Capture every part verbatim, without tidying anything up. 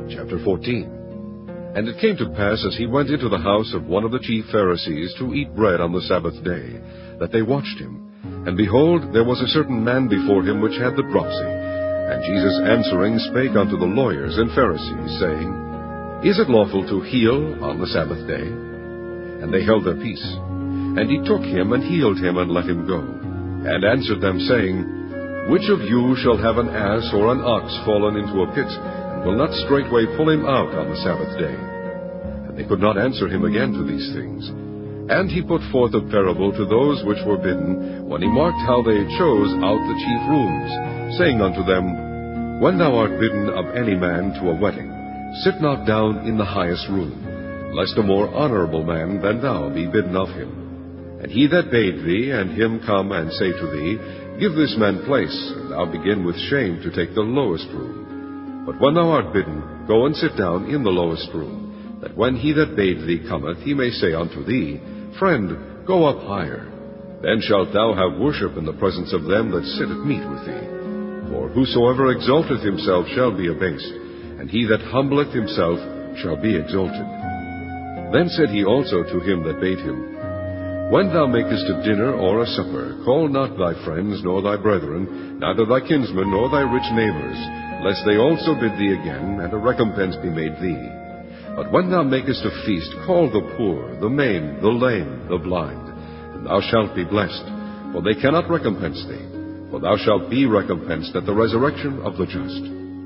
Chapter fourteen. And it came to pass, as he went into the house of one of the chief Pharisees to eat bread on the Sabbath day, that they watched him. And behold, there was a certain man before him which had the dropsy. And Jesus answering spake unto the lawyers and Pharisees, saying, Is it lawful to heal on the Sabbath day? And they held their peace. And he took him, and healed him, and let him go. And answered them, saying, Which of you shall have an ass or an ox fallen into a pit, and will not straightway pull him out on the Sabbath day? And they could not answer him again to these things. And he put forth a parable to those which were bidden, when he marked how they chose out the chief rooms, saying unto them, When thou art bidden of any man to a wedding, sit not down in the highest room, lest a more honorable man than thou be bidden of him. And he that bade thee, and him come and say to thee, Give this man place, and thou begin with shame to take the lowest room. But when thou art bidden, go and sit down in the lowest room, that when he that bade thee cometh, he may say unto thee, Friend, go up higher. Then shalt thou have worship in the presence of them that sit at meat with thee. For whosoever exalteth himself shall be abased, and he that humbleth himself shall be exalted. Then said he also to him that bade him, When thou makest a dinner or a supper, call not thy friends, nor thy brethren, neither thy kinsmen, nor thy rich neighbors, lest they also bid thee again, and a recompense be made thee. But when thou makest a feast, call the poor, the maimed, the lame, the blind, and thou shalt be blessed, for they cannot recompense thee, for thou shalt be recompensed at the resurrection of the just.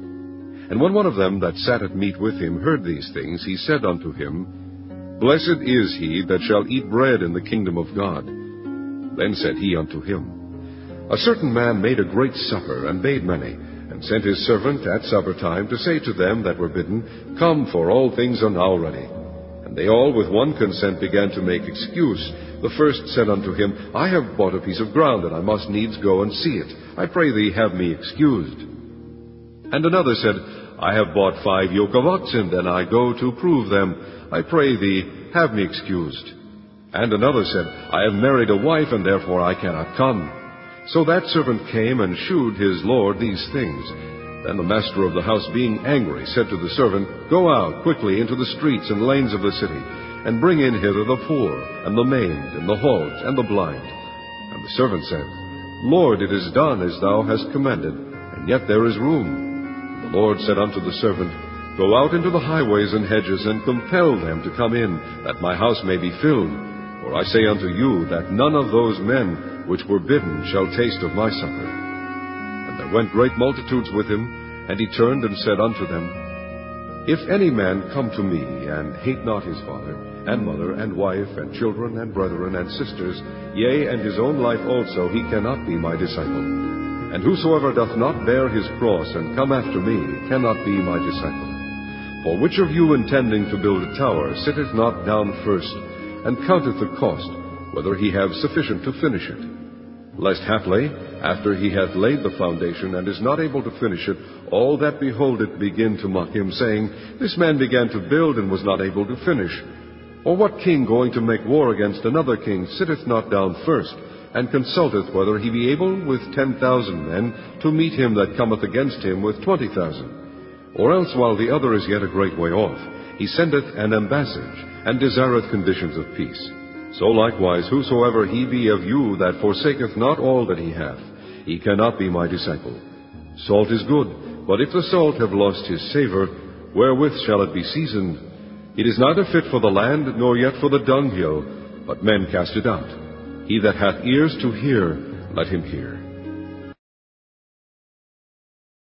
And when one of them that sat at meat with him heard these things, he said unto him, Blessed is he that shall eat bread in the kingdom of God. Then said he unto him, A certain man made a great supper, and bade many, and sent his servant at supper time to say to them that were bidden, Come, for all things are now ready. And they all with one consent began to make excuse. The first said unto him, I have bought a piece of ground, and I must needs go and see it. I pray thee, have me excused. And another said, I have bought five yoke of oxen, and I go to prove them. I pray thee, have me excused. And another said, I have married a wife, and therefore I cannot come. So that servant came and shewed his lord these things. Then the master of the house, being angry, said to the servant, Go out quickly into the streets and lanes of the city, and bring in hither the poor, and the maimed, and the halt, and the blind. And the servant said, Lord, it is done as thou hast commanded, and yet there is room. And the Lord said unto the servant, Go out into the highways and hedges, and compel them to come in, that my house may be filled. For I say unto you, that none of those men which were bidden shall taste of my supper. And there went great multitudes with him, and he turned and said unto them, If any man come to me, and hate not his father, and mother, and wife, and children, and brethren, and sisters, yea, and his own life also, he cannot be my disciple. And whosoever doth not bear his cross, and come after me, cannot be my disciple. For which of you intending to build a tower sitteth not down first, and counteth the cost, whether he have sufficient to finish it? Lest haply, after he hath laid the foundation, and is not able to finish it, all that behold it begin to mock him, saying, This man began to build, and was not able to finish. Or what king going to make war against another king sitteth not down first, and consulteth whether he be able with ten thousand men to meet him that cometh against him with twenty thousand? Or else, while the other is yet a great way off, he sendeth an ambassage, and desireth conditions of peace. So likewise, whosoever he be of you that forsaketh not all that he hath, he cannot be my disciple. Salt is good, but if the salt have lost his savour, wherewith shall it be seasoned? It is neither fit for the land, nor yet for the dunghill, but men cast it out. He that hath ears to hear, let him hear.